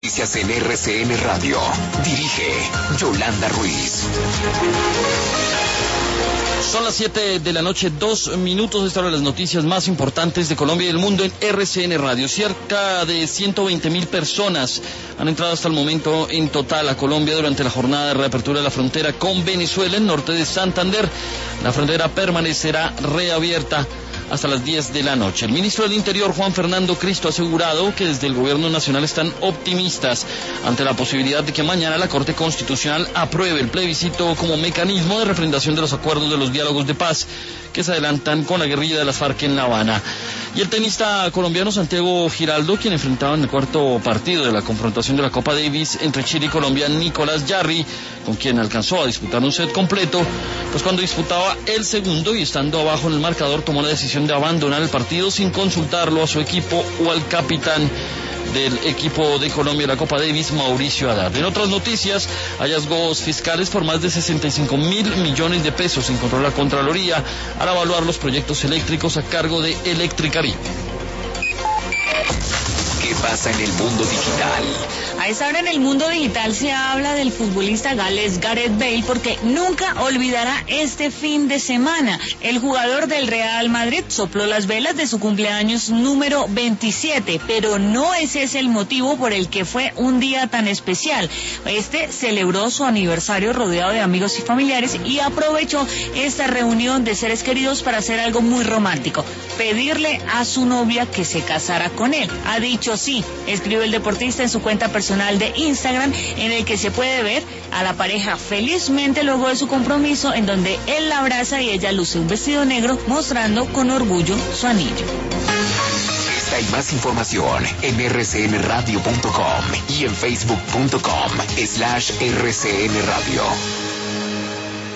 noticias en RCN Radio. Dirige Yolanda Ruiz. Son las 7 de la noche, 2 minutos. Esta hora de las noticias más importantes de Colombia y del mundo en RCN Radio. Cerca de 120.000 personas han entrado hasta el momento en total a Colombia durante la jornada de reapertura de la frontera con Venezuela en norte de Santander. La frontera permanecerá reabierta hasta las 10 de la noche. El ministro del Interior, Juan Fernando Cristo, ha asegurado que desde el gobierno nacional están optimistas ante la posibilidad de que mañana la Corte Constitucional apruebe el plebiscito como mecanismo de refrendación de los acuerdos de los diálogos de paz que se adelantan con la guerrilla de las FARC en La Habana. Y el tenista colombiano Santiago Giraldo, quien enfrentaba en el cuarto partido de la confrontación de la Copa Davis entre Chile y Colombia, Nicolás Jarry, con quien alcanzó a disputar un set completo, pues cuando disputaba el segundo y estando abajo en el marcador tomó la decisión de abandonar el partido sin consultarlo a su equipo o al capitán del equipo de Colombia en la Copa Davis, Mauricio Haddad. En otras noticias, hallazgos fiscales por más de 65.000 millones de pesos encontró la Contraloría al evaluar los proyectos eléctricos a cargo de Electricaribe. ¿Qué pasa en el mundo digital? A esta hora en el mundo digital se habla del futbolista galés Gareth Bale porque nunca olvidará este fin de semana. El jugador del Real Madrid sopló las velas de su cumpleaños número 27, pero no ese es el motivo por el que fue un día tan especial. Celebró su aniversario rodeado de amigos y familiares y aprovechó esta reunión de seres queridos para hacer algo muy romántico: pedirle a su novia que se casara con él. Ha dicho sí, escribió el deportista en su cuenta personal de Instagram, en el que se puede ver a la pareja felizmente luego de su compromiso, en donde él la abraza y ella luce un vestido negro mostrando con orgullo su anillo. Esta y más información en rcnradio.com y en facebook.com/rcnradio.